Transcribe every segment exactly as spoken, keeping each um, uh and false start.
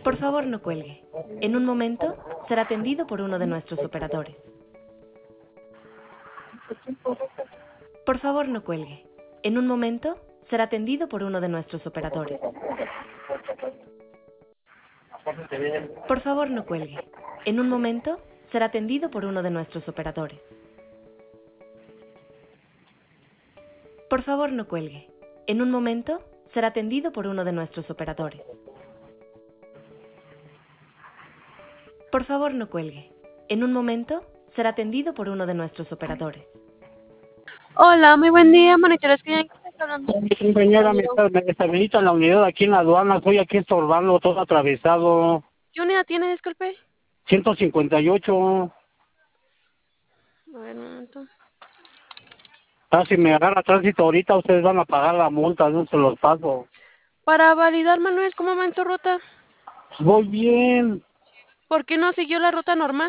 Por favor, no cuelgue. En un momento será atendido por uno de nuestros operadores. Por favor, no cuelgue. En un momento será atendido por uno de nuestros operadores. Por favor, no cuelgue. En un momento será atendido por uno de nuestros operadores. Por favor, no cuelgue. En un momento será atendido por uno de nuestros operadores. Por favor, no cuelgue. En un momento será atendido por uno de nuestros operadores. Hola, muy buen día, monitores. ¿Quién está hablando? Señora, me está, me estabilita la unidad aquí en la aduana, estoy aquí estorbando, todo atravesado. ¿Qué unidad tiene, disculpe? ciento cincuenta y ocho. A ver, un momento. Ah, si me agarra tránsito ahorita, ustedes van a pagar la multa, no se los paso. Para validar, Manuel, ¿cómo va en tu ruta? Voy bien, ¿Por qué no siguió la ruta normal?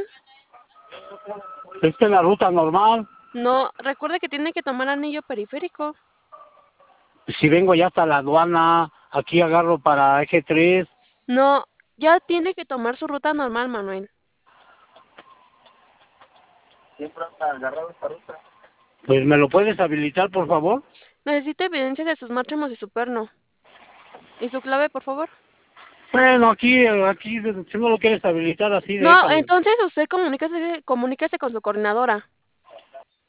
es que la ruta normal, No, recuerde que tiene que tomar anillo periférico. si vengo ya hasta la aduana, aquí agarro para eje tres. No, ya tiene que tomar su ruta normal, Manuel. Pues me lo puedes habilitar, por favor. Necesito evidencia de sus márgenes y su perno. ¿Y su clave, por favor? Bueno, aquí, aquí, si no lo quieres habilitar así, No, déjame. entonces usted comuníquese, comuníquese con su coordinadora.